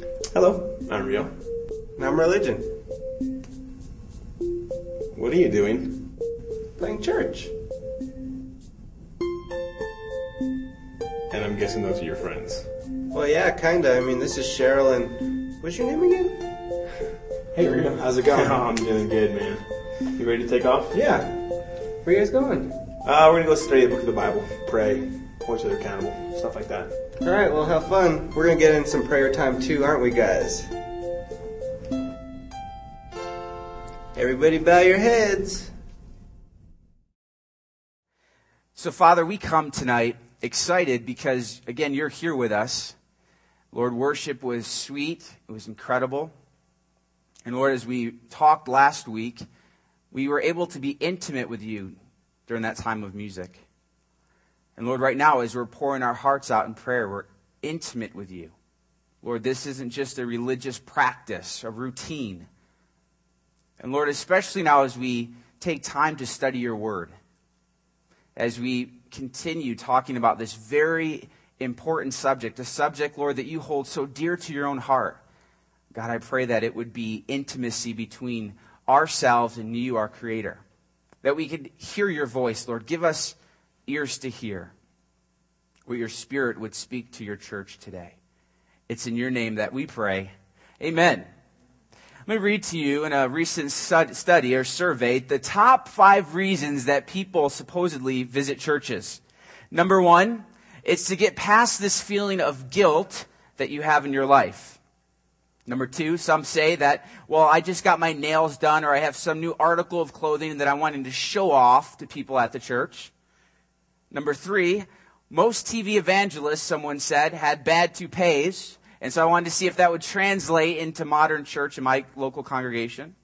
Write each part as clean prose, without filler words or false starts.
Hello, I'm Rio. And I'm Religion. What are you doing? Playing church. And I'm guessing those are your friends. Well, yeah, kinda. I mean, this is Cheryl and... What's your name again? Hey Rio, how's it going? I'm doing good, man. You ready to take off? Yeah. Where you guys going? We're gonna go study the book of the Bible, pray, hold each other accountable, stuff like that. Alright, well, have fun. We're gonna get in some prayer time too, aren't we, guys? Everybody bow your heads. So, Father, we come tonight excited because, again, you're here with us. Lord, worship was sweet. It was incredible. And Lord, as we talked last week, we were able to be intimate with you during that time of music. And Lord, right now, as we're pouring our hearts out in prayer, we're intimate with you. Lord, this isn't just a religious practice, a routine. And Lord, especially now as we take time to study your word, as we continue talking about this very important subject, a subject, Lord, that you hold so dear to your own heart. God, I pray that it would be intimacy between ourselves and you, our Creator. That we could hear your voice, Lord. Give us ears to hear what your Spirit would speak to your church today. It's in your name that we pray. Amen. Let me read to you in a recent study or survey the top 5 reasons that people supposedly visit churches. Number 1, it's to get past this feeling of guilt that you have in your life. Number 2, some say that, well, I just got my nails done or I have some new article of clothing that I'm wanting to show off to people at the church. Number 3, most TV evangelists, someone said, had bad toupees. And so I wanted to see if that would translate into modern church in my local congregation.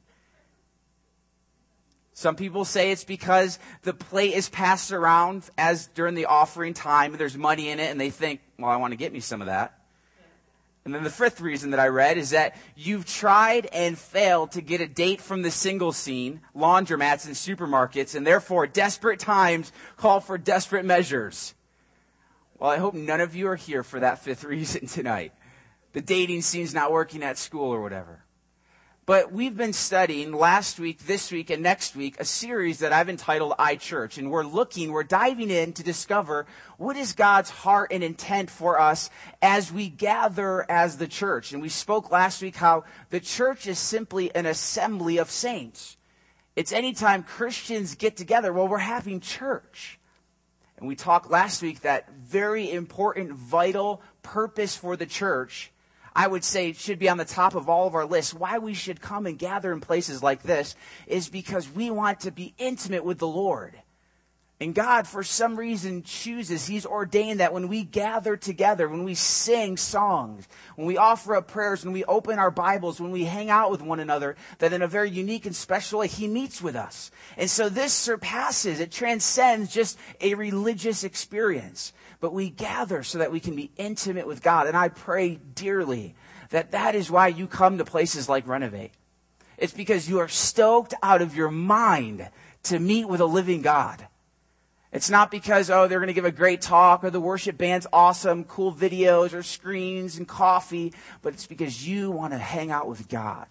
Some people say it's because the plate is passed around as during the offering time, there's money in it, and they think, well, I want to get me some of that. And then the 5th reason that I read is that you've tried and failed to get a date from the single scene, laundromats and supermarkets, and therefore desperate times call for desperate measures. Well, I hope none of you are here for that 5th reason tonight. The dating scene's not working at school or whatever. But we've been studying last week, this week, and next week a series that I've entitled iChurch. And we're diving in to discover what is God's heart and intent for us as we gather as the church. And we spoke last week how the church is simply an assembly of saints. It's anytime Christians get together, well, we're having church. And we talked last week that very important, vital purpose for the church, I would say, should be on the top of all of our lists. Why we should come and gather in places like this is because we want to be intimate with the Lord. And God, for some reason, chooses, He's ordained that when we gather together, when we sing songs, when we offer up prayers, when we open our Bibles, when we hang out with one another, that in a very unique and special way, He meets with us. And so this surpasses, it transcends just a religious experience. But we gather so that we can be intimate with God. And I pray dearly that that is why you come to places like Renovate. It's because you are stoked out of your mind to meet with a living God. It's not because, they're going to give a great talk or the worship band's awesome, cool videos or screens and coffee. But it's because you want to hang out with God.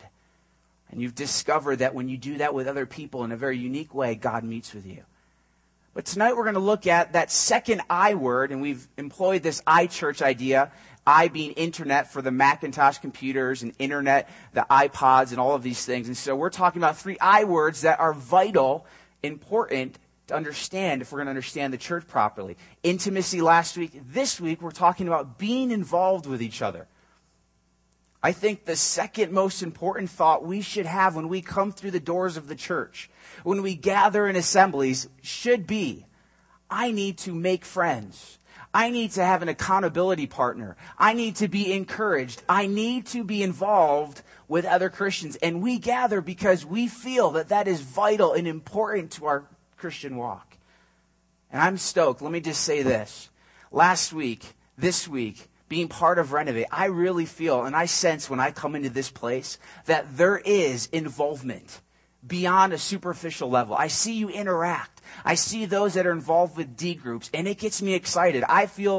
And you've discovered that when you do that with other people in a very unique way, God meets with you. But tonight we're going to look at that second I word, and we've employed this iChurch idea, I being internet for the Macintosh computers and internet, the iPods and all of these things. And so we're talking about 3 I words that are vital, important to understand if we're going to understand the church properly. Intimacy last week. This week we're talking about being involved with each other. I think the second most important thought we should have when we come through the doors of the church, when we gather in assemblies, should be, I need to make friends. I need to have an accountability partner. I need to be encouraged. I need to be involved with other Christians. And we gather because we feel that that is vital and important to our Christian walk. And I'm stoked. Let me just say this. Last week, this week, being part of Renovate, I really feel and I sense when I come into this place that there is involvement beyond a superficial level. I see you interact. I see those that are involved with D groups, and it gets me excited. I feel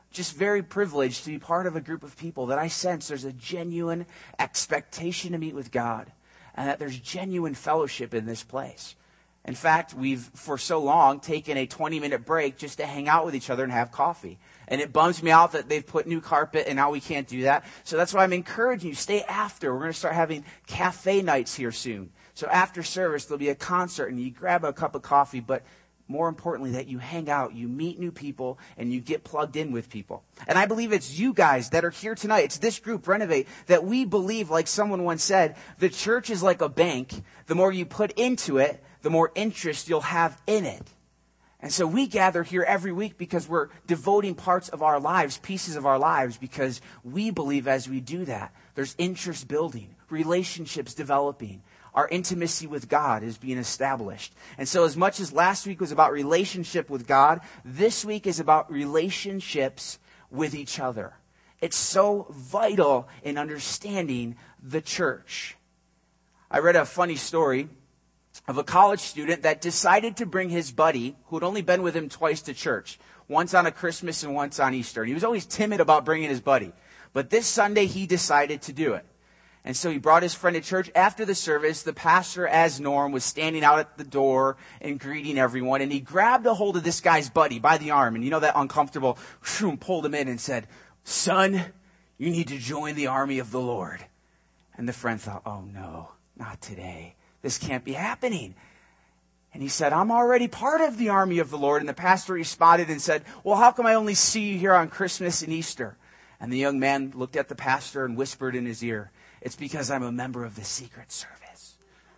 just very privileged to be part of a group of people that I sense there's a genuine expectation to meet with God and that there's genuine fellowship in this place. In fact, we've for so long taken a 20-minute break just to hang out with each other and have coffee. And it bums me out that they've put new carpet and now we can't do that. So that's why I'm encouraging you, stay after. We're going to start having cafe nights here soon. So after service, there'll be a concert and you grab a cup of coffee, but more importantly, that you hang out, you meet new people, and you get plugged in with people. And I believe it's you guys that are here tonight. It's this group, Renovate, that we believe, like someone once said, the church is like a bank. The more you put into it, the more interest you'll have in it. And so we gather here every week because we're devoting parts of our lives, pieces of our lives, because we believe as we do that, there's interest building, relationships developing. Our intimacy with God is being established. And so as much as last week was about relationship with God, this week is about relationships with each other. It's so vital in understanding the church. I read a funny story of a college student that decided to bring his buddy, who had only been with him twice to church, once on a Christmas and once on Easter. And he was always timid about bringing his buddy. But this Sunday, he decided to do it. And so he brought his friend to church. After the service, the pastor, as Norm, was standing out at the door and greeting everyone. And he grabbed a hold of this guy's buddy by the arm. And you know that uncomfortable, pulled him in and said, "Son, you need to join the army of the Lord." And the friend thought, "Oh no, not today. This can't be happening." And he said, "I'm already part of the army of the Lord." And the pastor responded and said, "Well, how come I only see you here on Christmas and Easter?" And the young man looked at the pastor and whispered in his ear, "It's because I'm a member of the Secret Service."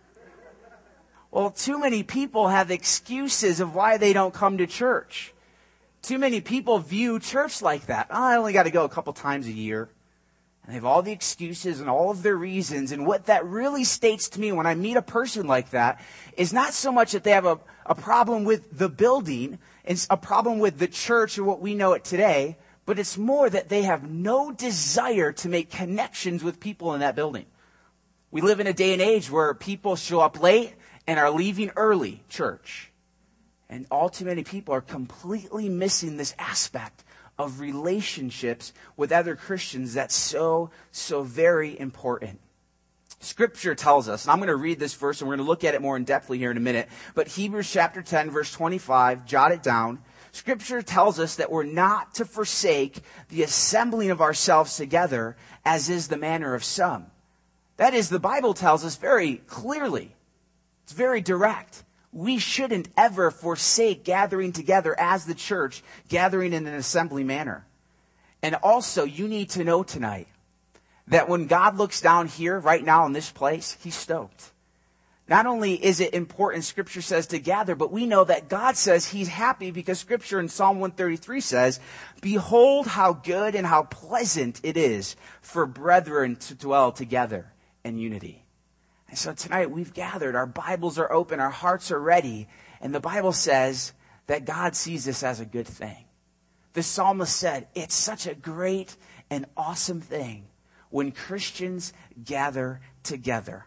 Well, too many people have excuses of why they don't come to church. Too many people view church like that. "Oh, I only got to go a couple times a year." And they have all the excuses and all of their reasons. And what that really states to me when I meet a person like that is not so much that they have a problem with the building, it's a problem with the church or what we know it today, but it's more that they have no desire to make connections with people in that building. We live in a day and age where people show up late and are leaving early church. And all too many people are completely missing this aspect of relationships with other Christians that's so very important. Scripture tells us, and I'm going to read this verse and we're going to look at it more in depthly here in a minute, but Hebrews chapter 10, verse 25, jot it down. Scripture tells us that we're not to forsake the assembling of ourselves together, as is the manner of some. That is, the Bible tells us very clearly. It's very direct. We shouldn't ever forsake gathering together as the church, gathering in an assembly manner. And also, you need to know tonight that when God looks down here right now in this place, He's stoked. Not only is it important, Scripture says, to gather, but we know that God says He's happy because Scripture in Psalm 133 says, "Behold how good and how pleasant it is for brethren to dwell together in unity." And so tonight we've gathered, our Bibles are open, our hearts are ready, and the Bible says that God sees this as a good thing. The psalmist said, it's such a great and awesome thing when Christians gather together.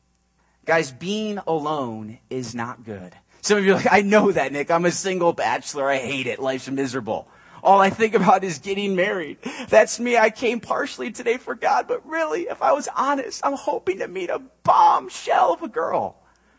Guys, being alone is not good. Some of you are like, "I know that, Nick. I'm a single bachelor. I hate it. Life's miserable. All I think about is getting married." That's me. I came partially today for God, but really, if I was honest, I'm hoping to meet a bombshell of a girl.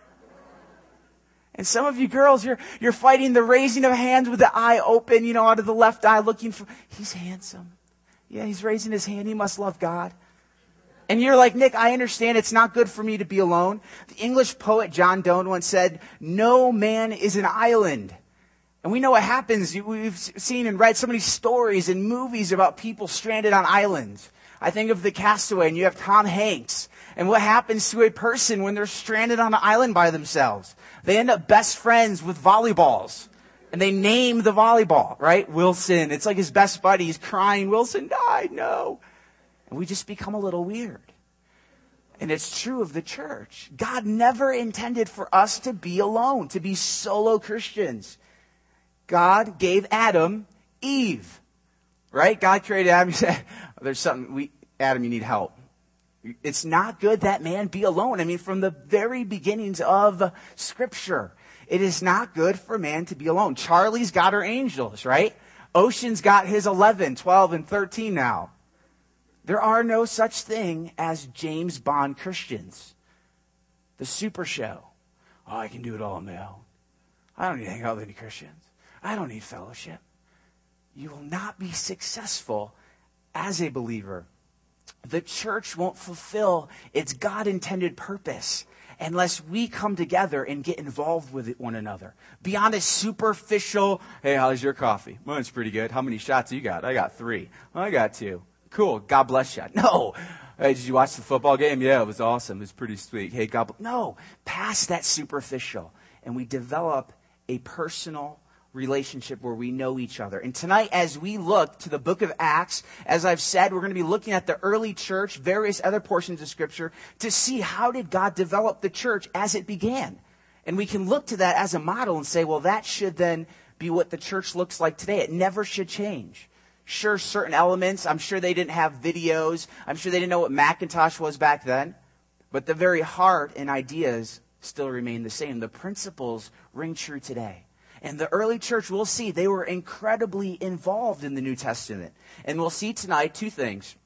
And some of you girls, you're fighting the raising of hands with the eye open, out of the left eye, looking for, "He's handsome. Yeah, he's raising his hand. He must love God." And you're like, "Nick, I understand it's not good for me to be alone." The English poet John Donne once said, "No man is an island." And we know what happens. We've seen and read so many stories and movies about people stranded on islands. I think of The Castaway, and you have Tom Hanks. And what happens to a person when they're stranded on an island by themselves? They end up best friends with volleyballs. And they name the volleyball, right? Wilson. It's like his best buddy. He's crying, "Wilson died, no." And we just become a little weird. And it's true of the church. God never intended for us to be alone, to be solo Christians. God gave Adam Eve, right? God created Adam. He said, "There's something, Adam, you need help." It's not good that man be alone. I mean, from the very beginnings of Scripture, it is not good for man to be alone. Charlie's got her angels, right? Ocean's got his 11, 12, and 13 now. There are no such thing as James Bond Christians. The super show. Oh, I can do it all on my own. I don't need to hang out with any Christians. I don't need fellowship. You will not be successful as a believer. The church won't fulfill its God-intended purpose unless we come together and get involved with one another. Beyond a superficial, hey, how's your coffee? Mine's pretty good. How many shots you got? I got 3. I got 2. Cool. God bless you. No. Hey, did you watch the football game? Yeah, it was awesome. It was pretty sweet. Hey, God bless. No. Past that superficial. And we develop a personal relationship where we know each other. And tonight, as we look to the book of Acts, as I've said, we're going to be looking at the early church, various other portions of Scripture, to see how did God develop the church as it began. And we can look to that as a model and say, well, that should then be what the church looks like today. It never should change. Sure, certain elements, I'm sure they didn't have videos. I'm sure they didn't know what Macintosh was back then. But the very heart and ideas still remain the same. The principles ring true today. And the early church, we'll see, they were incredibly involved in the New Testament. And we'll see tonight 2 things.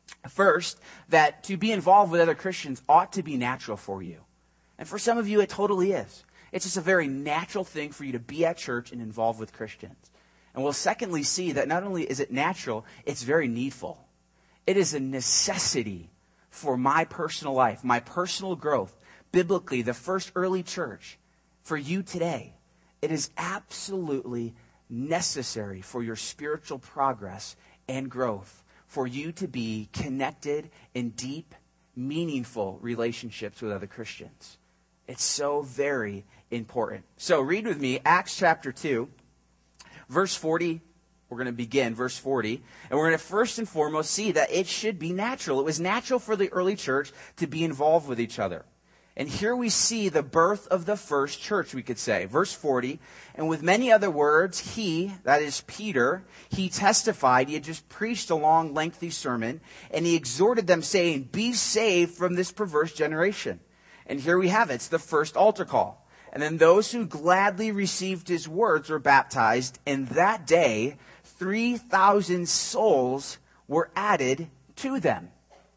First, that to be involved with other Christians ought to be natural for you. And for some of you, it totally is. It's just a very natural thing for you to be at church and involved with Christians. And we'll secondly see that not only is it natural, it's very needful. It is a necessity for my personal life, my personal growth. Biblically, the first early church, for you today, it is absolutely necessary for your spiritual progress and growth, for you to be connected in deep, meaningful relationships with other Christians. It's so very important. So read with me Acts chapter 2, verse 40. We're going to begin, verse 40. And we're going to first and foremost see that it should be natural. It was natural for the early church to be involved with each other. And here we see the birth of the first church, we could say. Verse 40, and with many other words, he, that is Peter, he testified. He had just preached a long, lengthy sermon, and he exhorted them, saying, be saved from this perverse generation. And here we have it. It's the first altar call. And then those who gladly received his words were baptized. And that day, 3,000 souls were added to them.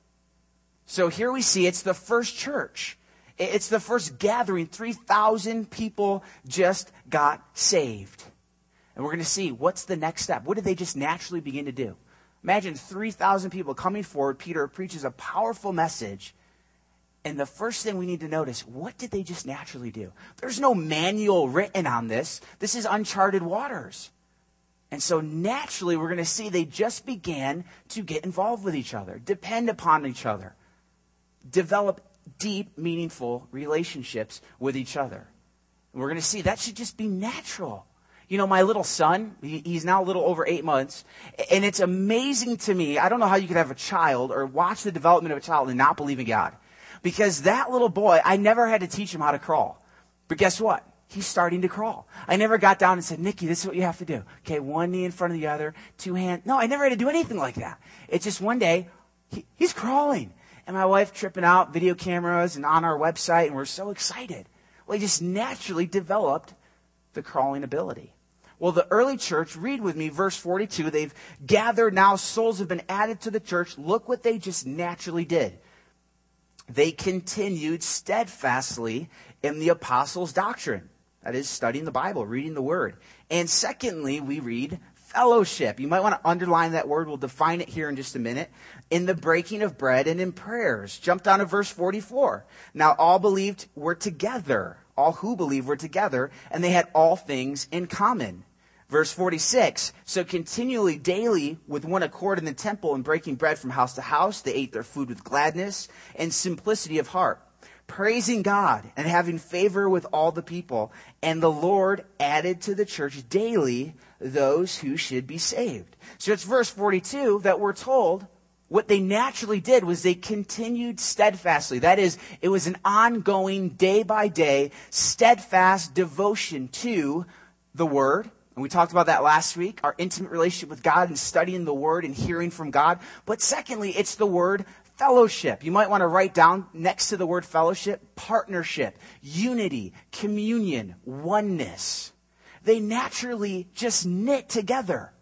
So here we see it's the first church. It's the first gathering. 3,000 people just got saved. And we're going to see what's the next step. What did they just naturally begin to do? Imagine 3,000 people coming forward. Peter preaches a powerful message. And the first thing we need to notice, what did they just naturally do? There's no manual written on this. This is uncharted waters. And so naturally, we're going to see they just began to get involved with each other, depend upon each other, develop deep, meaningful relationships with each other. And we're going to see that should just be natural. You know, my little son, he's now a little over 8 months, and it's amazing to me. I don't know how you could have a child or watch the development of a child and not believe in God. Because that little boy, I never had to teach him how to crawl. But guess what? He's starting to crawl. I never got down and said, Nikki, this is what you have to do. Okay, 1 knee in front of the other, 2 hands. No, I never had to do anything like that. It's just one day, he's crawling. And my wife tripping out, video cameras, and on our website, and we're so excited. Well, he just naturally developed the crawling ability. Well, the early church, read with me, verse 42, they've gathered now, souls have been added to the church. Look what they just naturally did. They continued steadfastly in the apostles' doctrine. That is, studying the Bible, reading the Word. And secondly, we read fellowship. You might want to underline that word. We'll define it here in just a minute. In the breaking of bread and in prayers. Jump down to verse 44. Now all believed were together. All who believed were together, and they had all things in common. Verse 46, so continually, daily, with one accord in the temple and breaking bread from house to house, they ate their food with gladness and simplicity of heart, praising God and having favor with all the people. And the Lord added to the church daily those who should be saved. So it's verse 42 that we're told what they naturally did was they continued steadfastly. That is, it was an ongoing, day by day, steadfast devotion to the Word. And we talked about that last week, our intimate relationship with God and studying the Word and hearing from God. But secondly, it's the word fellowship. You might want to write down next to the word fellowship, partnership, unity, communion, oneness. They naturally just knit together.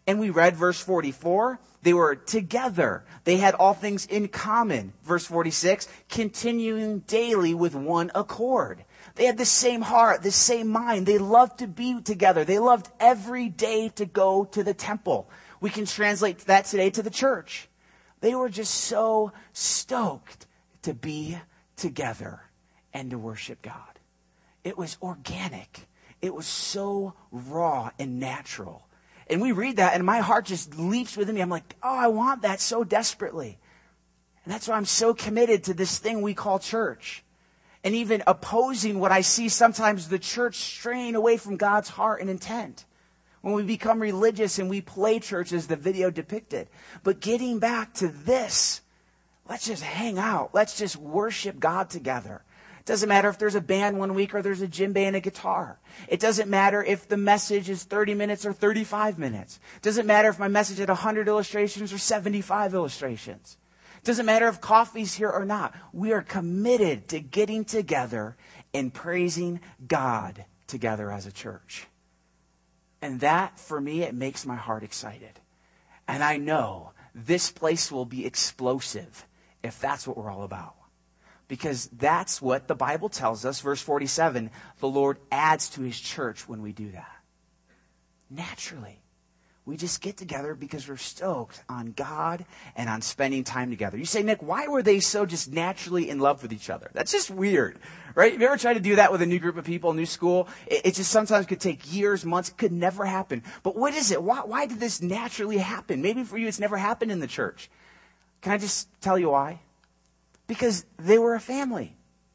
And we read verse 44, they were together. They had all things in common. Verse 46, continuing daily with one accord. They had the same heart, the same mind. They loved to be together. They loved every day to go to the temple. We can translate that today to the church. They were just so stoked to be together and to worship God. It was organic. It was so raw and natural. And we read that and my heart just leaps within me. I'm like, oh, I want that so desperately. And that's why I'm so committed to this thing we call church. And even opposing what I see sometimes the church straying away from God's heart and intent. When we become religious and we play church as the video depicted. But getting back to this, let's just hang out. Let's just worship God together. It doesn't matter if there's a band one week or there's a djembe and a guitar. It doesn't matter if the message is 30 minutes or 35 minutes. It doesn't matter if my message had 100 illustrations or 75 illustrations. It doesn't matter if coffee's here or not. We are committed to getting together and praising God together as a church. And that, for me, it makes my heart excited. And I know this place will be explosive if that's what we're all about. Because that's what the Bible tells us. Verse 47, the Lord adds to his church when we do that. Naturally. We just get together because we're stoked on God and on spending time together. You say, Nick, why were they so just naturally in love with each other? That's just weird, right? Have you ever tried to do that with a new group of people, a new school? It just sometimes could take years, months. It could never happen. But what is it? Why did this naturally happen? Maybe for you it's never happened in the church. Can I just tell you why? Because they were a family.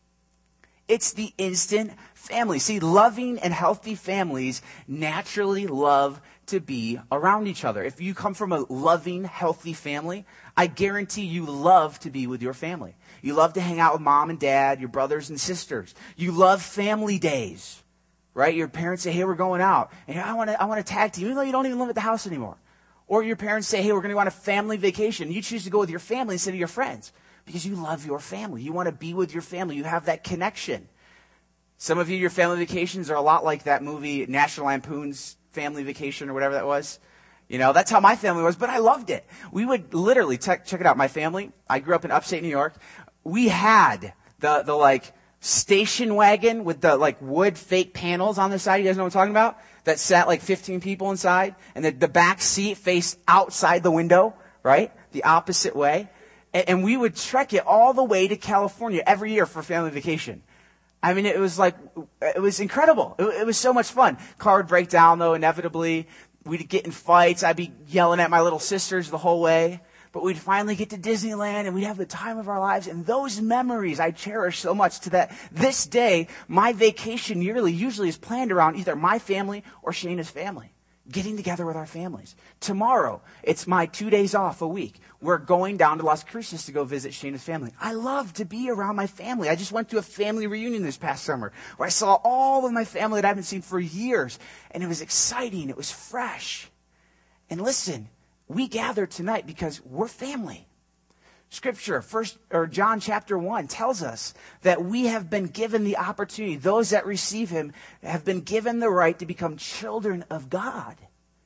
It's the instant family. See, loving and healthy families naturally love to be around each other. If you come from a loving, healthy family, I guarantee you love to be with your family. You love to hang out with mom and dad, your brothers and sisters. You love family days, right? Your parents say, hey, we're going out. And I want to tag team, even though you don't even live at the house anymore. Or your parents say, hey, we're going to go on a family vacation. You choose to go with your family instead of your friends because you love your family. You want to be with your family. You have that connection. Some of you, your family vacations are a lot like that movie, National Lampoon's Family Vacation or whatever that was. You know, that's how my family was, but I loved it. We would literally, check it out, my family, I grew up in upstate New York. We had the like station wagon with the like wood fake panels on the side. You guys know what I'm talking about? That sat like 15 people inside and the back seat faced outside the window, right? The opposite way. And we would trek it all the way to California every year for family vacation. I mean, it was incredible. It was so much fun. Car would break down, though, inevitably. We'd get in fights. I'd be yelling at my little sisters the whole way. But we'd finally get to Disneyland, and we'd have the time of our lives. And those memories I cherish so much to that this day, my vacation yearly usually is planned around either my family or Shayna's family. Getting together with our families. Tomorrow, it's my 2 days off a week. We're going down to Las Cruces to go visit Shayna's family. I love to be around my family. I just went to a family reunion this past summer where I saw all of my family that I haven't seen for years. And it was exciting. It was fresh. And listen, we gather tonight because we're family. Scripture, John chapter 1 tells us that we have been given the opportunity, those that receive him have been given the right to become children of God.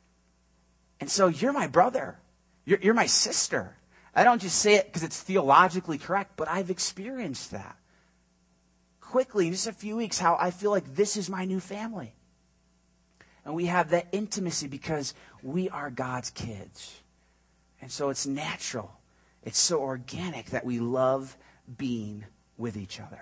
And so you're my brother. You're my sister. I don't just say it because it's theologically correct, but I've experienced that. Quickly, in just a few weeks, how I feel like this is my new family. And we have that intimacy because we are God's kids. And so it's natural. It's so organic that we love being with each other.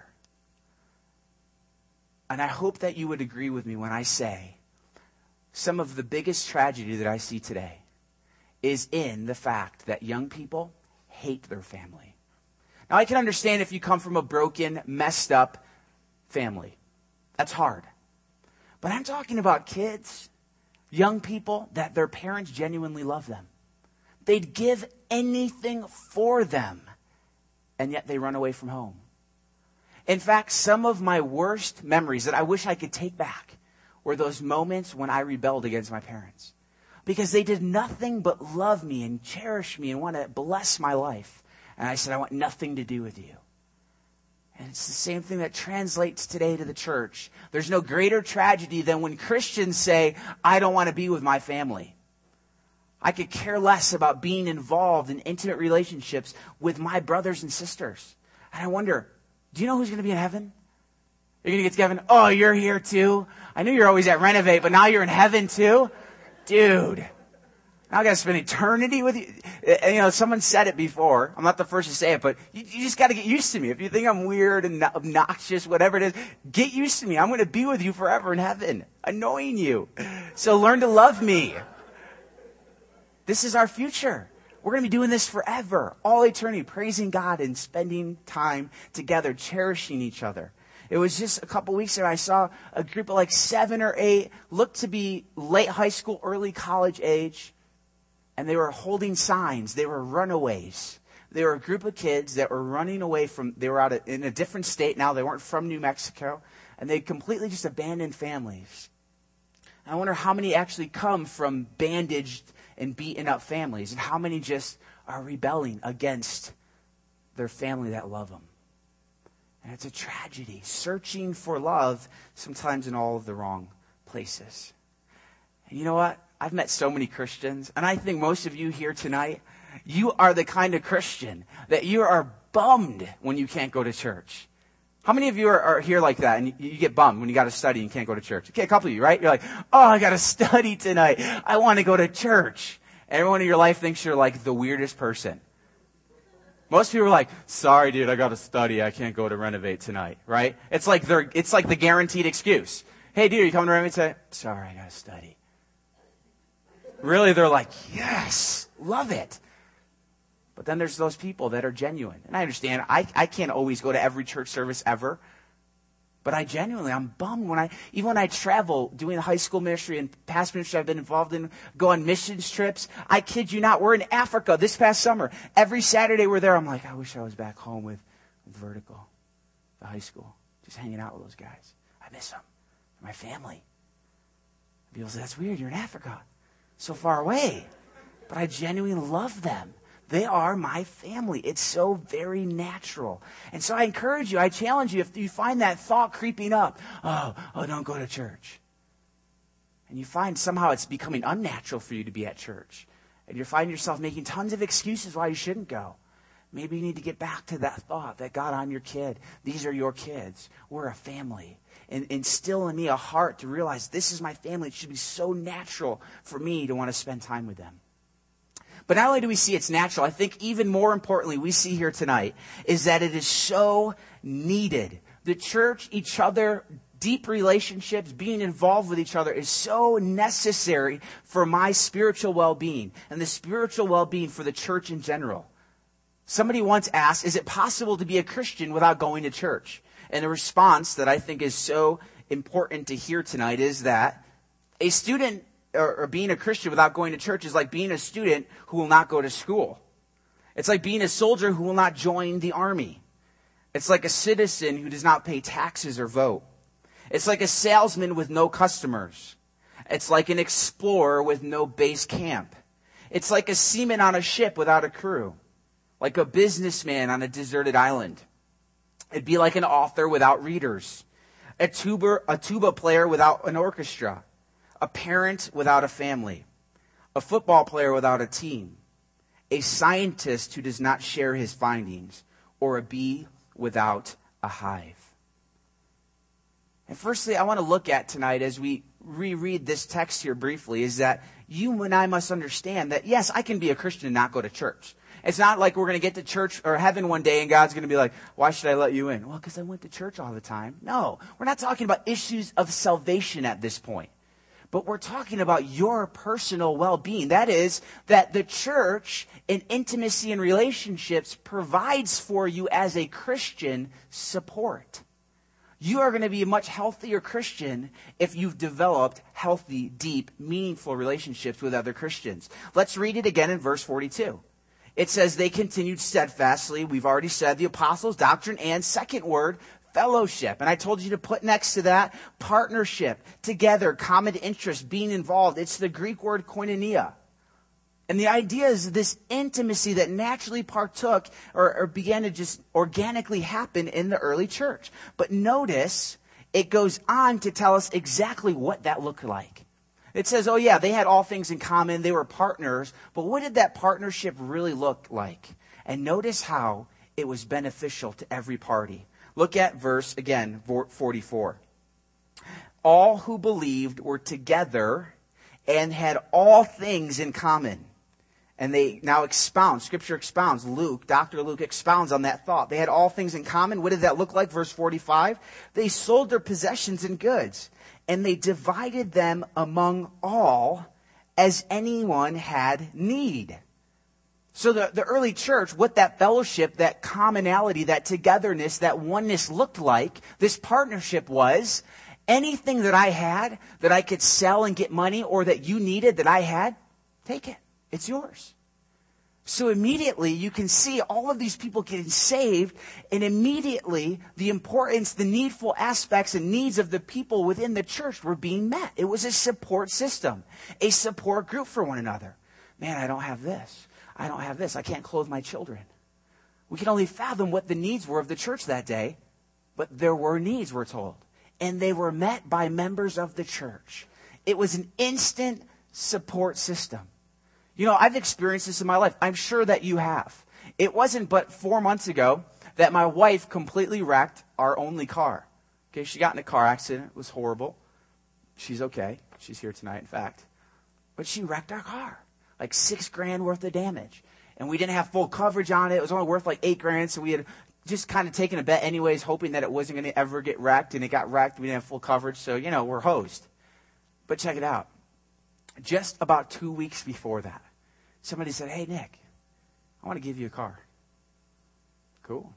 And I hope that you would agree with me when I say some of the biggest tragedy that I see today is in the fact that young people hate their family. Now, I can understand if you come from a broken, messed up family. That's hard. But I'm talking about kids, young people, that their parents genuinely love them. They'd give anything for them, and yet they run away from home. In fact, some of my worst memories that I wish I could take back were those moments when I rebelled against my parents. Because they did nothing but love me and cherish me and want to bless my life. And I said, I want nothing to do with you. And it's the same thing that translates today to the church. There's no greater tragedy than when Christians say, I don't want to be with my family. I could care less about being involved in intimate relationships with my brothers and sisters. And I wonder, do you know who's going to be in heaven? You're going to get to heaven. Oh, you're here too? I knew you're always at Renovate, but now you're in heaven too? Dude, now I got to spend eternity with you. And, someone said it before. I'm not the first to say it, but you just got to get used to me. If you think I'm weird and obnoxious, whatever it is, get used to me. I'm going to be with you forever in heaven, annoying you. So learn to love me. This is our future. We're going to be doing this forever, all eternity, praising God and spending time together, cherishing each other. It was just a couple weeks ago, I saw a group of like 7 or 8, looked to be late high school, early college age, and they were holding signs. They were runaways. They were a group of kids that were running away they were in a different state now. They weren't from New Mexico, and they completely just abandoned families. And I wonder how many actually come from bandaged and beaten up families, and how many just are rebelling against their family that love them. And it's a tragedy, searching for love sometimes in all of the wrong places. And you know what? I've met so many Christians, and I think most of you here tonight, you are the kind of Christian that you are bummed when you can't go to church. How many of you are here like that, and you get bummed when you got to study and can't go to church? Okay, a couple of you, right? You're like, oh, I got to study tonight. I want to go to church. Everyone in your life thinks you're like the weirdest person. Most people are like, sorry, dude, I got to study. I can't go to Renovate tonight, right? It's like the guaranteed excuse. Hey, dude, you coming to Renovate today? Sorry, I got to study. Really, they're like, yes, love it. But then there's those people that are genuine. And I understand, I can't always go to every church service ever. But I'm bummed even when I travel doing high school ministry and past ministry I've been involved in, go on missions trips. I kid you not, we're in Africa this past summer. Every Saturday we're there. I'm like, I wish I was back home with Vertical, the high school, just hanging out with those guys. I miss them. They're my family. People say, that's weird, you're in Africa, so far away. But I genuinely love them. They are my family. It's so very natural. And so I encourage you, I challenge you, if you find that thought creeping up, oh, don't go to church. And you find somehow it's becoming unnatural for you to be at church. And you find yourself making tons of excuses why you shouldn't go. Maybe you need to get back to that thought that God, I'm your kid. These are your kids. We're a family. And instill in me a heart to realize this is my family. It should be so natural for me to want to spend time with them. But not only do we see it's natural, I think even more importantly, we see here tonight is that it is so needed. The church, each other, deep relationships, being involved with each other is so necessary for my spiritual well-being and the spiritual well-being for the church in general. Somebody once asked, is it possible to be a Christian without going to church? And the response that I think is so important to hear tonight is that a student or being a Christian without going to church is like being a student who will not go to school. It's like being a soldier who will not join the army. It's like a citizen who does not pay taxes or vote. It's like a salesman with no customers. It's like an explorer with no base camp. It's like a seaman on a ship without a crew. Like a businessman on a deserted island. It'd be like an author without readers. A tuba player without an orchestra. A parent without a family. A football player without a team. A scientist who does not share his findings. Or a bee without a hive. And firstly, I want to look at tonight as we reread this text here briefly is that you and I must understand that, yes, I can be a Christian and not go to church. It's not like we're going to get to church or heaven one day and God's going to be like, why should I let you in? Well, because I went to church all the time. No, we're not talking about issues of salvation at this point. But we're talking about your personal well-being. That is, that the church in intimacy and relationships provides for you as a Christian support. You are going to be a much healthier Christian if you've developed healthy, deep, meaningful relationships with other Christians. Let's read it again in verse 42. It says, they continued steadfastly. We've already said the apostles' doctrine and second word, fellowship. And I told you to put next to that partnership, together, common interest, being involved. It's the Greek word koinonia. And the idea is this intimacy that naturally partook or began to just organically happen in the early church. But notice, it goes on to tell us exactly what that looked like. It says, oh yeah, they had all things in common. They were partners. But what did that partnership really look like? And notice how it was beneficial to every party. Look at verse, again, 44. All who believed were together and had all things in common. And they now expound, Scripture expounds, Dr. Luke expounds on that thought. They had all things in common. What did that look like? Verse 45. They sold their possessions and goods, and they divided them among all as anyone had need. So the early church, what that fellowship, that commonality, that togetherness, that oneness looked like, this partnership was, anything that I had, that I could sell and get money, or that you needed, that I had, take it. It's yours. So immediately you can see all of these people getting saved, and immediately the importance, the needful aspects and needs of the people within the church were being met. It was a support system, a support group for one another. Man, I don't have this. I don't have this. I can't clothe my children. We can only fathom what the needs were of the church that day, but there were needs, we're told. And they were met by members of the church. It was an instant support system. You know, I've experienced this in my life. I'm sure that you have. It wasn't but 4 months ago that my wife completely wrecked our only car. Okay, she got in a car accident. It was horrible. She's okay. She's here tonight, in fact. But she wrecked our car. Like $6,000 worth of damage. And we didn't have full coverage on it. It was only worth like $8,000. So we had just kind of taken a bet anyways, hoping that it wasn't going to ever get wrecked. And it got wrecked. We didn't have full coverage. So, you know, we're hosed. But check it out. Just about 2 weeks before that, somebody said, hey, Nick, I want to give you a car. Cool.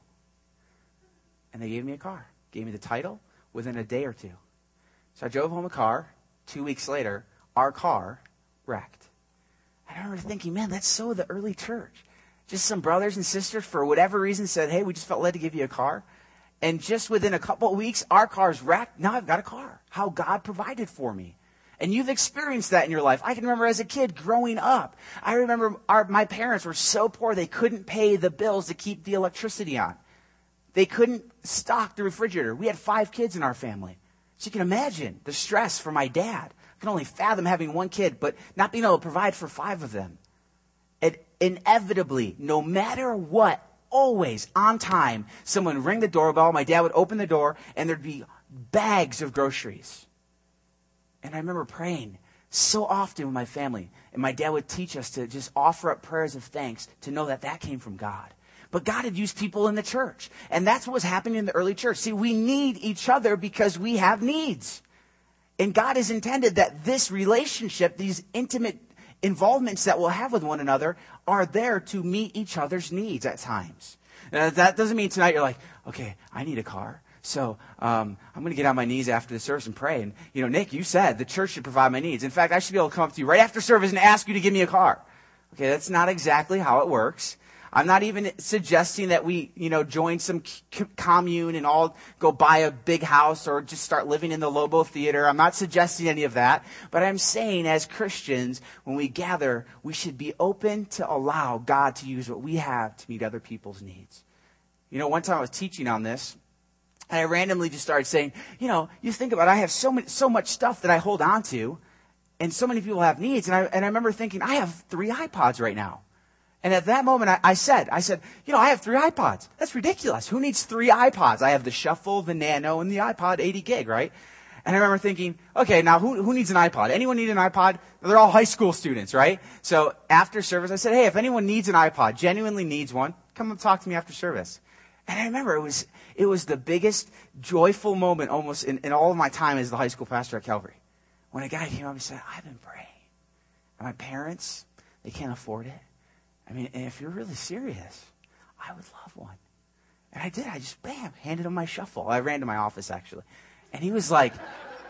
And they gave me a car. Gave me the title within a day or two. So I drove home a car. 2 weeks later, our car wrecked. And I remember thinking, man, that's so the early church. Just some brothers and sisters, for whatever reason, said, hey, we just felt led to give you a car. And just within a couple of weeks, our car's wrecked. Now I've got a car. How God provided for me. And you've experienced that in your life. I can remember as a kid growing up. I remember my parents were so poor they couldn't pay the bills to keep the electricity on. They couldn't stock the refrigerator. We had 5 kids in our family. So you can imagine the stress for my dad. I can only fathom having 1 kid, but not being able to provide for 5 of them. And inevitably, no matter what, always on time, someone would ring the doorbell. My dad would open the door, and there'd be bags of groceries. And I remember praying so often with my family. And my dad would teach us to just offer up prayers of thanks to know that that came from God. But God had used people in the church. And that's what was happening in the early church. See, we need each other because we have needs. And God has intended that this relationship, these intimate involvements that we'll have with one another, are there to meet each other's needs at times. Now, that doesn't mean tonight you're like, okay, I need a car. So I'm going to get on my knees after the service and pray. And, you know, Nick, you said the church should provide my needs. In fact, I should be able to come up to you right after service and ask you to give me a car. Okay, that's not exactly how it works. I'm not even suggesting that we, you know, join some commune and all go buy a big house or just start living in the Lobo Theater. I'm not suggesting any of that. But I'm saying as Christians, when we gather, we should be open to allow God to use what we have to meet other people's needs. You know, one time I was teaching on this, and I randomly just started saying, you know, you think about it, I have so much stuff that I hold on to, and so many people have needs. And I remember thinking, I have 3 iPods right now. And at that moment, I said, you know, I have 3 iPods. That's ridiculous. Who needs 3 iPods? I have the Shuffle, the Nano, and the iPod 80 gig, right? And I remember thinking, okay, now who needs an iPod? Anyone need an iPod? They're all high school students, right? So after service, I said, hey, if anyone needs an iPod, genuinely needs one, come and talk to me after service. And I remember it was the biggest joyful moment almost in all of my time as the high school pastor at Calvary. When a guy came up and said, I've been praying. And my parents, they can't afford it. I mean, and if you're really serious, I would love one. And I did. I just, bam, handed him my Shuffle. I ran to my office, actually. And he was like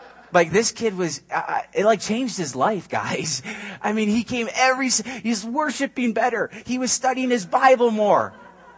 this kid was, it like changed his life, guys. I mean, he came he's worshiping better. He was studying his Bible more.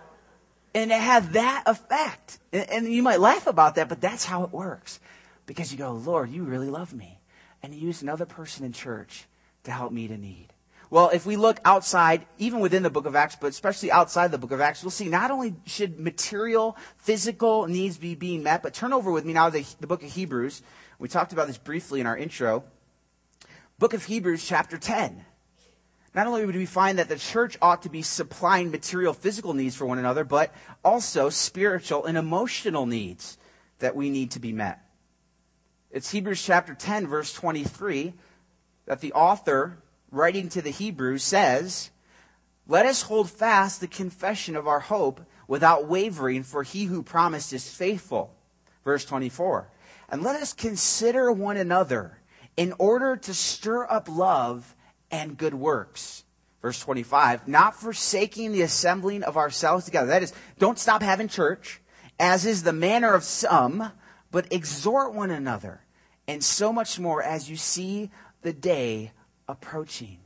And it had that effect. And you might laugh about that, but that's how it works. Because you go, Lord, you really love me. And you use another person in church to help meet a need. Well, if we look outside, even within the book of Acts, but especially outside the book of Acts, we'll see not only should material, physical needs be being met, but turn over with me now to the book of Hebrews. We talked about this briefly in our intro. Book of Hebrews, chapter 10. Not only would we find that the church ought to be supplying material, physical needs for one another, but also spiritual and emotional needs that we need to be met. It's Hebrews chapter 10, verse 23, that the author, writing to the Hebrews, says, "Let us hold fast the confession of our hope without wavering, for he who promised is faithful." Verse 24, "And let us consider one another in order to stir up love and good works." Verse 25, "Not forsaking the assembling of ourselves together." That is, don't stop having church, as is the manner of some, but exhort one another, and so much more as you see the day approaching.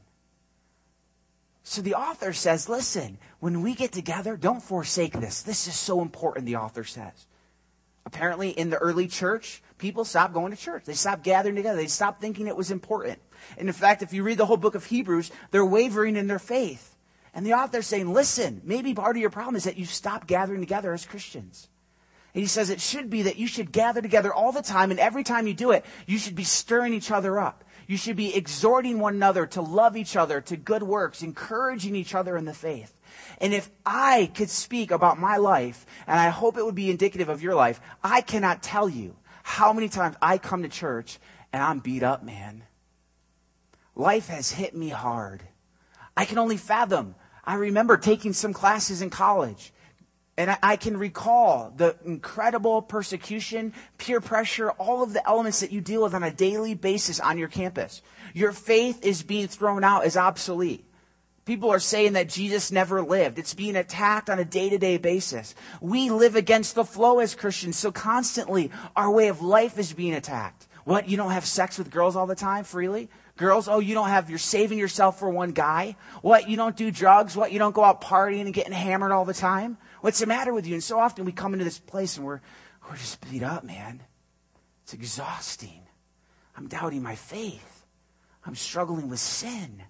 So the author says, listen, when we get together, don't forsake this. This is so important, the author says. Apparently, in the early church, people stopped going to church. They stopped gathering together. They stopped thinking it was important. And in fact, if you read the whole book of Hebrews, they're wavering in their faith. And the author's saying, listen, maybe part of your problem is that you stopped gathering together as Christians. And he says it should be that you should gather together all the time, and every time you do it, you should be stirring each other up. You should be exhorting one another to love each other, to good works, encouraging each other in the faith. And if I could speak about my life, and I hope it would be indicative of your life, I cannot tell you how many times I come to church and I'm beat up, man. Life has hit me hard. I can only fathom. I remember taking some classes in college, and I can recall the incredible persecution, peer pressure, all of the elements that you deal with on a daily basis on your campus. Your faith is being thrown out as obsolete. People are saying that Jesus never lived. It's being attacked on a day-to-day basis. We live against the flow as Christians, so constantly our way of life is being attacked. What, you don't have sex with girls all the time freely? Girls, oh, you're saving yourself for one guy? What, you don't do drugs? What, you don't go out partying and getting hammered all the time? What's the matter with you? And so often we come into this place and we're just beat up, man. It's exhausting. I'm doubting my faith. I'm struggling with sin.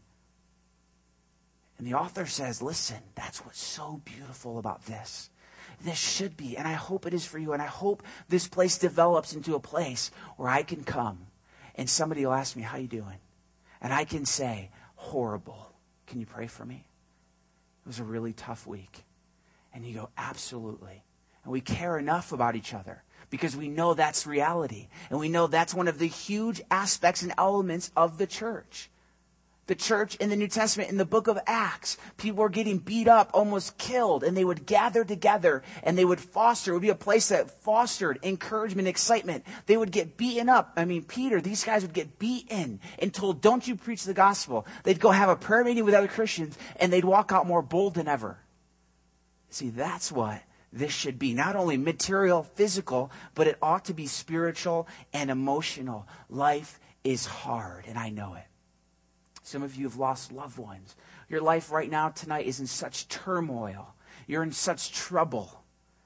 And the author says, listen, that's what's so beautiful about this. This should be, and I hope it is for you, and I hope this place develops into a place where I can come and somebody will ask me, how you doing? And I can say, horrible. Can you pray for me? It was a really tough week. And you go, absolutely. And we care enough about each other because we know that's reality. And we know that's one of the huge aspects and elements of the church. The church in the New Testament, in the book of Acts, people were getting beat up, almost killed, and they would gather together and they would foster. It would be a place that fostered encouragement, excitement. They would get beaten up. Peter, these guys would get beaten and told, don't you preach the gospel. They'd go have a prayer meeting with other Christians and they'd walk out more bold than ever. See, that's what this should be. Not only material, physical, but it ought to be spiritual and emotional. Life is hard, and I know it. Some of you have lost loved ones. Your life right now tonight is in such turmoil. You're in such trouble.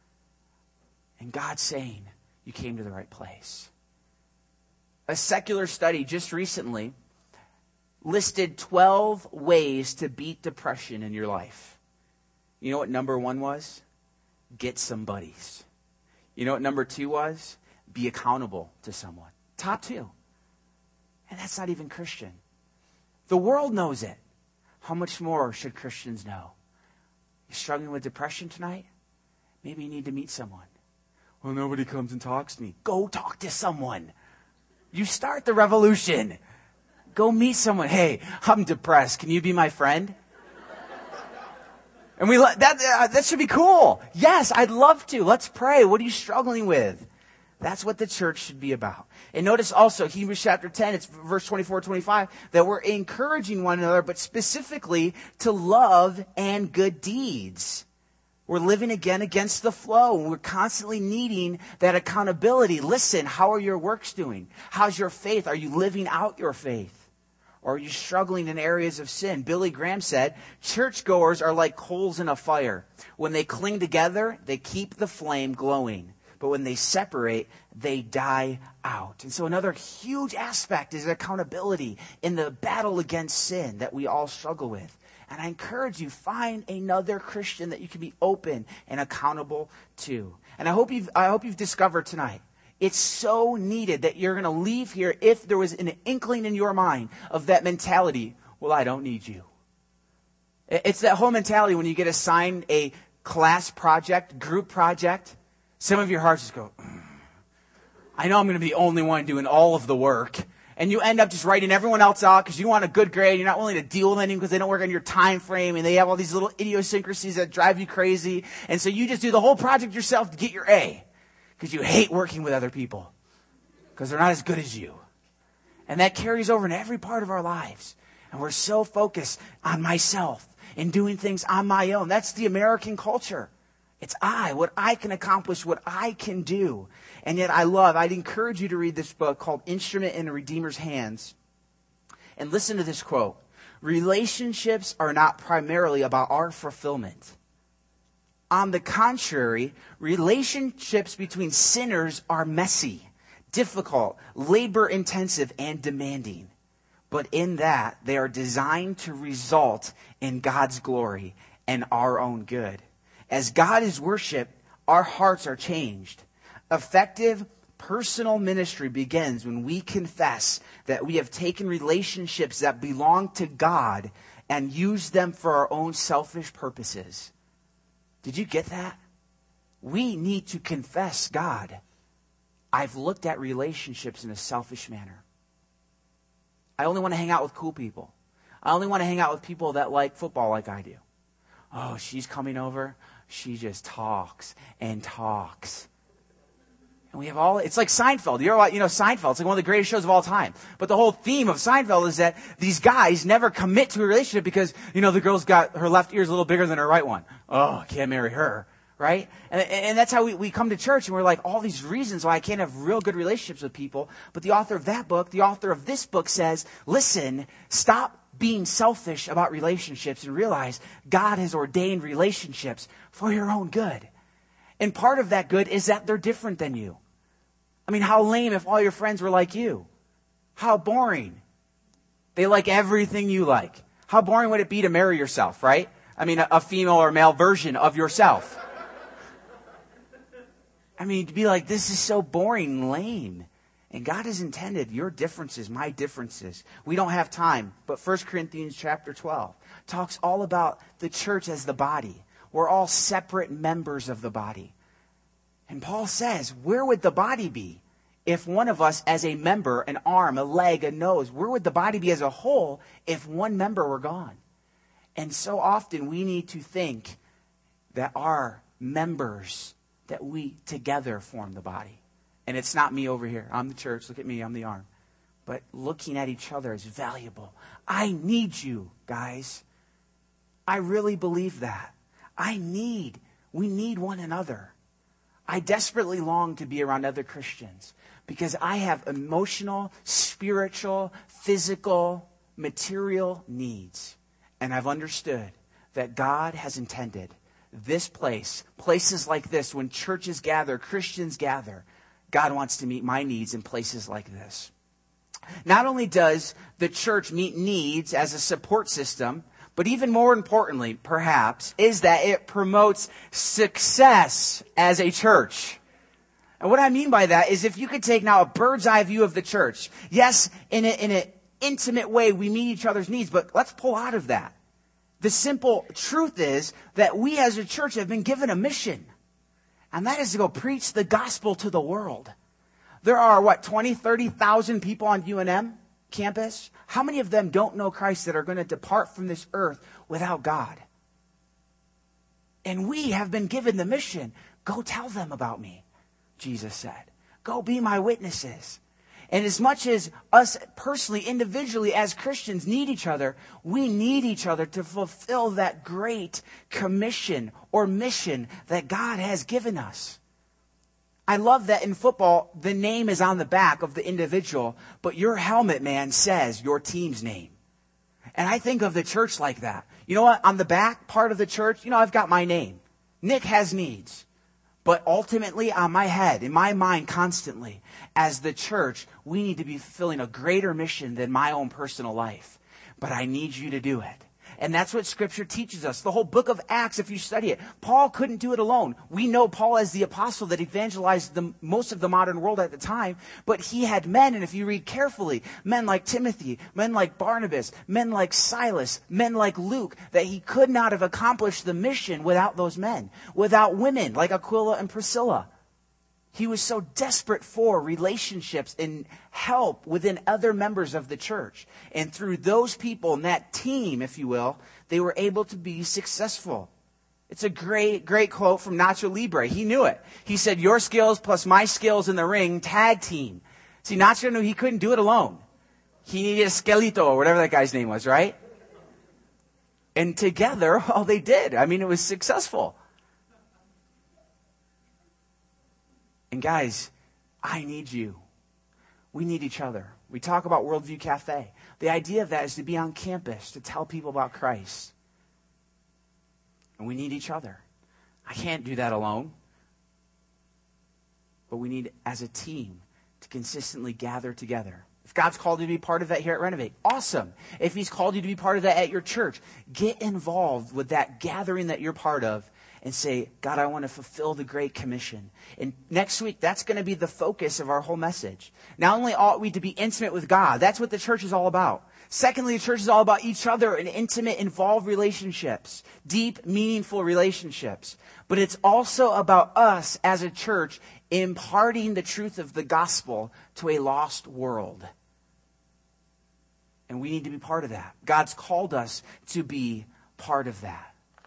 And God's saying, you came to the right place. A secular study just recently listed 12 ways to beat depression in your life. You know what number 1 was? Get some buddies. You know what number 2 was? Be accountable to someone. Top 2. And that's not even Christian. The world knows it. How much more should Christians know? You're struggling with depression tonight? Maybe you need to meet someone. Well, nobody comes and talks to me. Go talk to someone. You start the revolution. Go meet someone. Hey, I'm depressed. Can you be my friend? And that should be cool. Yes, I'd love to. Let's pray. What are you struggling with? That's what the church should be about. And notice also, Hebrews chapter 10, it's verse 24, 25, that we're encouraging one another, but specifically to love and good deeds. We're living again against the flow. We're constantly needing that accountability. Listen, how are your works doing? How's your faith? Are you living out your faith? Or are you struggling in areas of sin? Billy Graham said, churchgoers are like coals in a fire. When they cling together, they keep the flame glowing. But when they separate, they die out. And so another huge aspect is accountability in the battle against sin that we all struggle with. And I encourage you, find another Christian that you can be open and accountable to. And I hope you've discovered tonight, It's so needed that you're going to leave here if there was an inkling in your mind of that mentality, well, I don't need you. It's that whole mentality when you get assigned a class project, group project, some of your hearts just go, I know I'm going to be the only one doing all of the work. And you end up just writing everyone else out because you want a good grade. You're not willing to deal with anything because they don't work on your time frame and they have all these little idiosyncrasies that drive you crazy. And so you just do the whole project yourself to get your A because you hate working with other people because they're not as good as you. And that carries over in every part of our lives. And we're so focused on myself and doing things on my own. That's the American culture. It's what I can accomplish, what I can do. And yet I'd encourage you to read this book called Instrument in a Redeemer's Hands. And listen to this quote. Relationships are not primarily about our fulfillment. On the contrary, relationships between sinners are messy, difficult, labor-intensive, and demanding. But in that, they are designed to result in God's glory and our own good. As God is worshiped, our hearts are changed. Effective personal ministry begins when we confess that we have taken relationships that belong to God and used them for our own selfish purposes. Did you get that? We need to confess, God, I've looked at relationships in a selfish manner. I only want to hang out with cool people. I only want to hang out with people that like football like I do. Oh, she's coming over. She just talks and talks. And we have it's like Seinfeld. Seinfeld, it's like one of the greatest shows of all time. But the whole theme of Seinfeld is that these guys never commit to a relationship because, the girl's got her left ear's a little bigger than her right one. Oh, I can't marry her. Right? And that's how we come to church and we're like, all these reasons why I can't have real good relationships with people. But the author of that book, the author of this book says, listen, stop being selfish about relationships and realize God has ordained relationships for your own good. And part of that good is that they're different than you. I mean, how lame if all your friends were like you? How boring. They like everything you like. How boring would it be to marry yourself, right? I mean, a female or male version of yourself. I mean, to be like, this is so boring and lame. And God has intended your differences, my differences. We don't have time, but 1 Corinthians chapter 12 talks all about the church as the body. We're all separate members of the body. And Paul says, where would the body be if one of us as a member, an arm, a leg, a nose, where would the body be as a whole if one member were gone? And so often we need to think that our members, that we together form the body. And it's not me over here. I'm the church. Look at me. I'm the arm. But looking at each other is valuable. I need you, guys. I really believe that. We need one another. I desperately long to be around other Christians because I have emotional, spiritual, physical, material needs. And I've understood that God has intended this places like this, when churches gather, Christians gather, God wants to meet my needs in places like this. Not only does the church meet needs as a support system, but even more importantly, perhaps, is that it promotes success as a church. And what I mean by that is if you could take now a bird's eye view of the church. Yes, in an intimate way, we meet each other's needs, but let's pull out of that. The simple truth is that we as a church have been given a mission. And that is to go preach the gospel to the world. There are, 20, 30,000 people on UNM campus? How many of them don't know Christ that are going to depart from this earth without God? And we have been given the mission. Go tell them about me, Jesus said. Go be my witnesses. And as much as us personally, individually, as Christians need each other, we need each other to fulfill that great commission or mission that God has given us. I love that in football, the name is on the back of the individual, but your helmet, man, says your team's name. And I think of the church like that. You know what? On the back part of the church, I've got my name. Nick has needs. But ultimately, on my head, in my mind constantly, as the church, we need to be fulfilling a greater mission than my own personal life. But I need you to do it. And that's what Scripture teaches us. The whole book of Acts, if you study it, Paul couldn't do it alone. We know Paul as the apostle that evangelized most of the modern world at the time, but he had men, and if you read carefully, men like Timothy, men like Barnabas, men like Silas, men like Luke, that he could not have accomplished the mission without those men, without women like Aquila and Priscilla. He was so desperate for relationships and help within other members of the church. And through those people and that team, if you will, they were able to be successful. It's a great, great quote from Nacho Libre. He knew it. He said, your skills plus my skills in the ring, tag team. See, Nacho knew he couldn't do it alone. He needed a Esquelito or whatever that guy's name was, right? And together, well, they did. I mean, it was successful. And guys, I need you. We need each other. We talk about Worldview Cafe. The idea of that is to be on campus, to tell people about Christ. And we need each other. I can't do that alone. But we need, as a team, to consistently gather together. If God's called you to be part of that here at Renovate, awesome. If He's called you to be part of that at your church, get involved with that gathering that you're part of. And say, God, I want to fulfill the Great Commission. And next week, that's going to be the focus of our whole message. Not only ought we to be intimate with God, that's what the church is all about. Secondly, the church is all about each other and intimate, involved relationships. Deep, meaningful relationships. But it's also about us as a church imparting the truth of the gospel to a lost world. And we need to be part of that. God's called us to be part of that.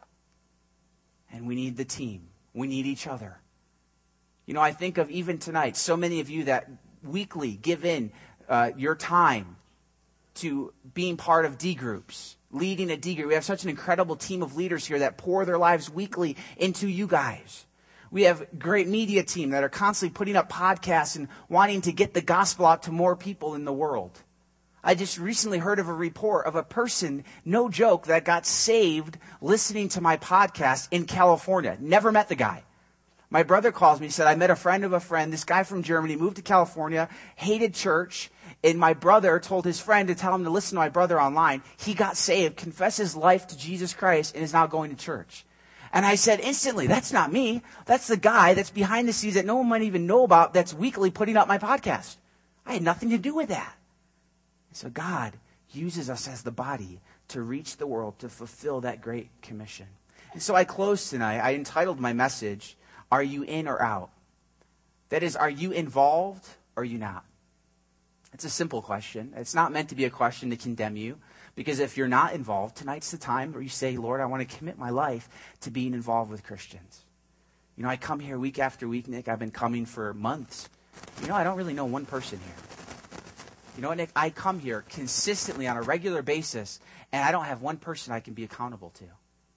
And we need the team. We need each other. You know, I think of even tonight, so many of you that weekly give in your time to being part of D groups, leading a D group. We have such an incredible team of leaders here that pour their lives weekly into you guys. We have a great media team that are constantly putting up podcasts and wanting to get the gospel out to more people in the world. I just recently heard of a report of a person, no joke, that got saved listening to my podcast in California. Never met the guy. My brother calls me and said, I met a friend of a friend. This guy from Germany moved to California, hated church, and my brother told his friend to tell him to listen to my brother online. He got saved, confessed his life to Jesus Christ, and is now going to church. And I said instantly, that's not me. That's the guy that's behind the scenes that no one might even know about that's weekly putting up my podcast. I had nothing to do with that. So God uses us as the body to reach the world, to fulfill that great commission. And so I close tonight. I entitled my message, Are You In or Out? That is, are you involved or are you not? It's a simple question. It's not meant to be a question to condemn you. Because if you're not involved, tonight's the time where you say, Lord, I want to commit my life to being involved with Christians. You know, I come here week after week, Nick. I've been coming for months. You know, I don't really know one person here. You know what, Nick? I come here consistently on a regular basis, and I don't have one person I can be accountable to.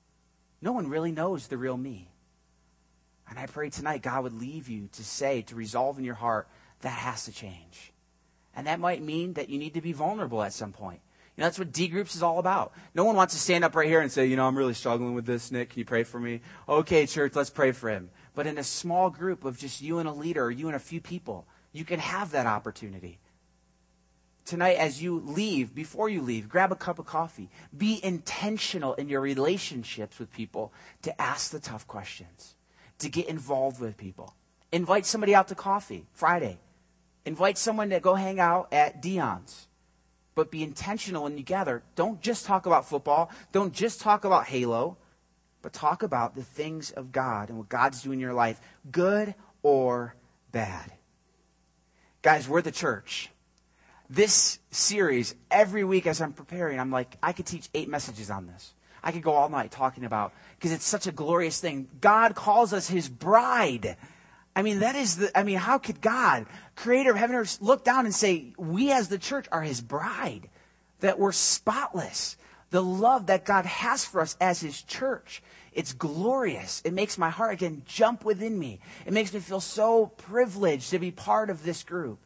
No one really knows the real me. And I pray tonight God would leave you to say, to resolve in your heart, that has to change. And that might mean that you need to be vulnerable at some point. You know, that's what D Groups is all about. No one wants to stand up right here and say, you know, I'm really struggling with this, Nick. Can you pray for me? Okay, church, let's pray for him. But in a small group of just you and a leader, or you and a few people, you can have that opportunity. Tonight, as you leave, before you leave, grab a cup of coffee. Be intentional in your relationships with people to ask the tough questions, to get involved with people. Invite somebody out to coffee Friday. Invite someone to go hang out at Dion's. But be intentional when you gather. Don't just talk about football. Don't just talk about Halo. But talk about the things of God and what God's doing in your life, good or bad. Guys, we're the church. This series, every week as I'm preparing, I'm like, I could teach 8 messages on this. I could go all night talking about, because it's such a glorious thing. God calls us His bride. I mean, how could God, creator of heaven and earth, look down and say, we as the church are His bride, that we're spotless. The love that God has for us as His church, it's glorious. It makes my heart, again, jump within me. It makes me feel so privileged to be part of this group.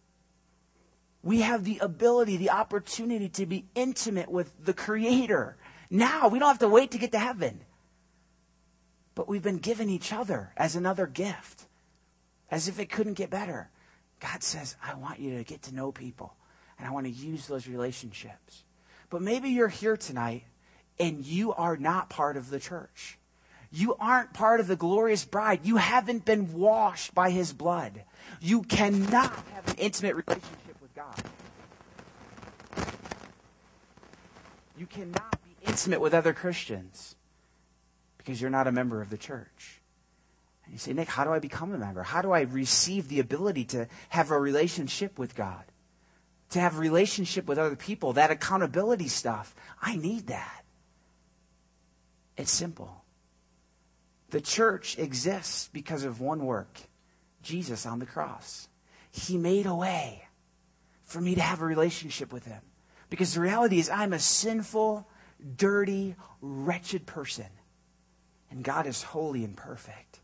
We have the ability, the opportunity to be intimate with the Creator. Now, we don't have to wait to get to heaven. But we've been given each other as another gift. As if it couldn't get better. God says, I want you to get to know people. And I want to use those relationships. But maybe you're here tonight and you are not part of the church. You aren't part of the glorious bride. You haven't been washed by his blood. You cannot have an intimate relationship with God. You cannot be intimate with other Christians because you're not a member of the church. And you say, Nick, how do I become a member? How do I receive the ability to have a relationship with God? To have a relationship with other people, that accountability stuff. I need that. It's simple. The church exists because of one work, Jesus on the cross. He made a way for me to have a relationship with him. Because the reality is I'm a sinful, dirty, wretched person. And God is holy and perfect.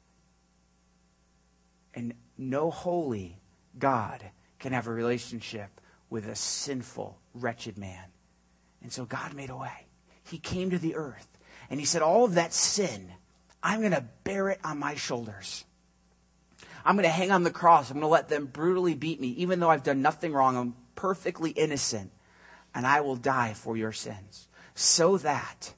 And no holy God can have a relationship with a sinful, wretched man. And so God made a way. He came to the earth. And he said, all of that sin, I'm going to bear it on my shoulders. I'm going to hang on the cross. I'm going to let them brutally beat me. Even though I've done nothing wrong, I'm perfectly innocent. And I will die for your sins. So that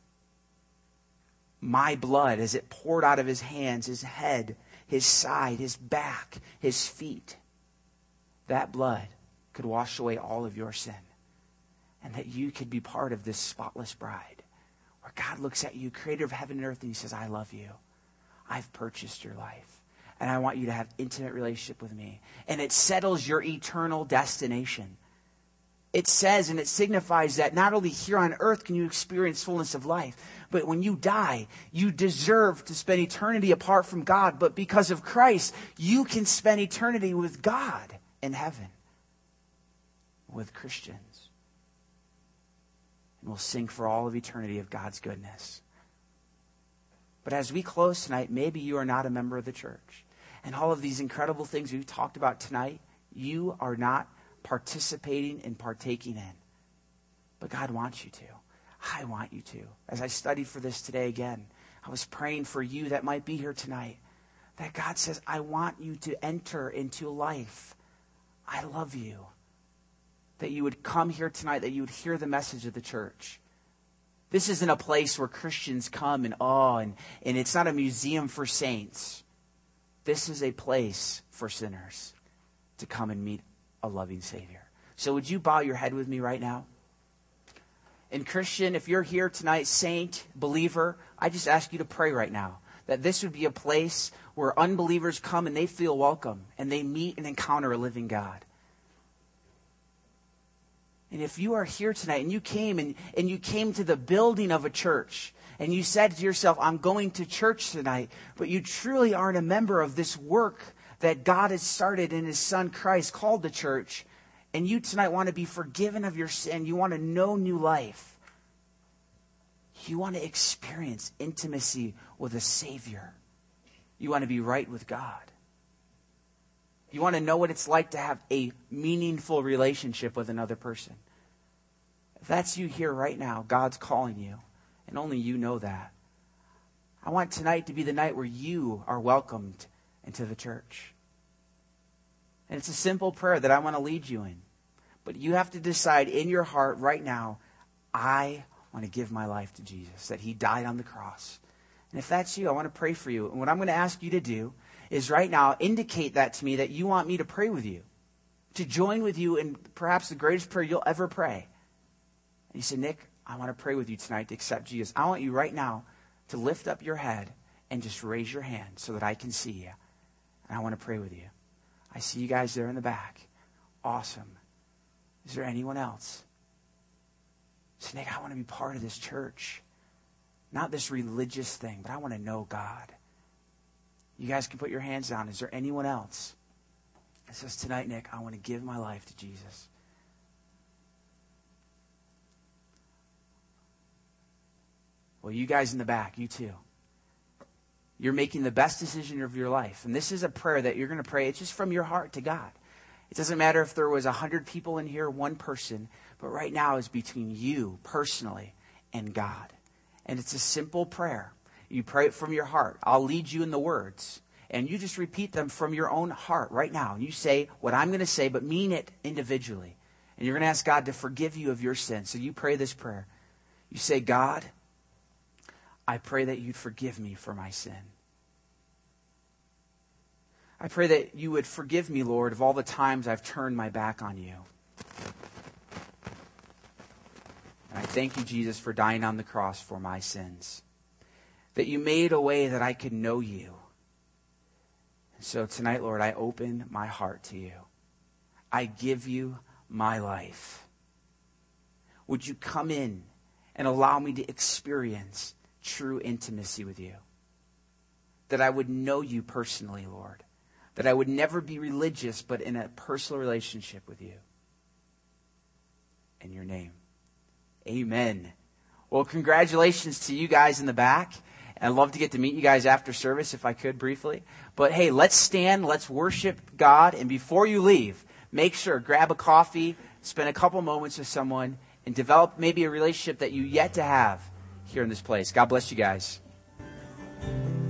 my blood, as it poured out of his hands, his head, his side, his back, his feet, that blood could wash away all of your sin. And that you could be part of this spotless bride. Where God looks at you, creator of heaven and earth, and he says, I love you. I've purchased your life. And I want you to have intimate relationship with me. And it settles your eternal destination. It says and it signifies that not only here on earth can you experience fullness of life, but when you die, you deserve to spend eternity apart from God. But because of Christ, you can spend eternity with God in heaven, with Christians. And we'll sing for all of eternity of God's goodness. But as we close tonight, maybe you are not a member of the church. And all of these incredible things we've talked about tonight, you are not participating and partaking in. But God wants you to. I want you to. As I studied for this today again, I was praying for you that might be here tonight. That God says, I want you to enter into life. I love you. That you would come here tonight, that you would hear the message of the church. This isn't a place where Christians come in awe, and it's not a museum for saints. This is a place for sinners to come and meet a loving Savior. So would you bow your head with me right now? And Christian, if you're here tonight, saint, believer, I just ask you to pray right now. That this would be a place where unbelievers come and they feel welcome. And they meet and encounter a living God. And if you are here tonight and you came to the building of a church. And you said to yourself, I'm going to church tonight. But you truly aren't a member of this work that God has started in his Son Christ called the church, and you tonight want to be forgiven of your sin, you want to know new life, you want to experience intimacy with a Savior, you want to be right with God, you want to know what it's like to have a meaningful relationship with another person. If that's you here right now, God's calling you, and only you know that. I want tonight to be the night where you are welcomed into the church. And it's a simple prayer that I want to lead you in. But you have to decide in your heart right now, I want to give my life to Jesus, that he died on the cross. And if that's you, I want to pray for you. And what I'm going to ask you to do is right now indicate that to me, that you want me to pray with you, to join with you in perhaps the greatest prayer you'll ever pray. And you say, Nick, I want to pray with you tonight to accept Jesus. I want you right now to lift up your head and just raise your hand so that I can see you. And I want to pray with you. I see you guys there in the back. Awesome. Is there anyone else? Say, Nick, I want to be part of this church. Not this religious thing, but I want to know God. You guys can put your hands down. Is there anyone else that says, tonight, Nick, I want to give my life to Jesus? Well, you guys in the back, you too. You're making the best decision of your life. And this is a prayer that you're going to pray. It's just from your heart to God. It doesn't matter if there was 100 people in here, one person. But right now is between you personally and God. And it's a simple prayer. You pray it from your heart. I'll lead you in the words. And you just repeat them from your own heart right now. And you say what I'm going to say, but mean it individually. And you're going to ask God to forgive you of your sins. So you pray this prayer. You say, God, I pray that you'd forgive me for my sin. I pray that you would forgive me, Lord, of all the times I've turned my back on you. And I thank you, Jesus, for dying on the cross for my sins. That you made a way that I could know you. And so tonight, Lord, I open my heart to you. I give you my life. Would you come in and allow me to experience true intimacy with you? That I would know you personally, Lord. That I would never be religious, but in a personal relationship with you. In your name. Amen. Well, congratulations to you guys in the back. I'd love to get to meet you guys after service if I could briefly. But hey, let's stand, let's worship God. And before you leave, make sure, grab a coffee, spend a couple moments with someone, and develop maybe a relationship that you yet to have here in this place. God bless you guys.